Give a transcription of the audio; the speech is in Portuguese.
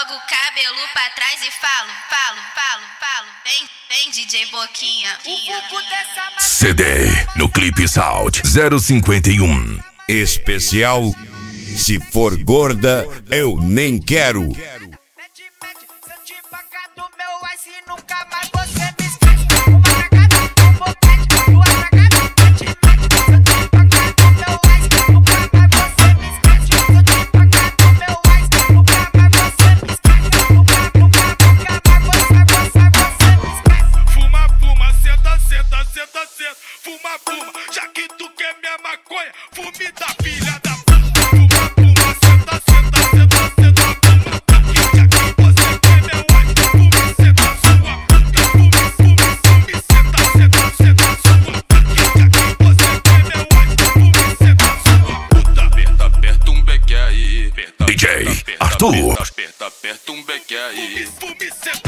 Jogo o cabelo pra trás e falo. Vem DJ Boquinha. CD no Clipe Sound 051. Especial Se For Gorda Eu Nem Quero. Fuma, já que tu quer minha maconha, fume da filha da puta. Fuma, senta, fuma, já que você quer meu ice, fume, senta sua puta. Fume, senta sua puta, já que você quer meu ice, fume, senta sua puta. Aperta um beque aí, DJ Arthur. Aperta um beque aí. Fume, senta.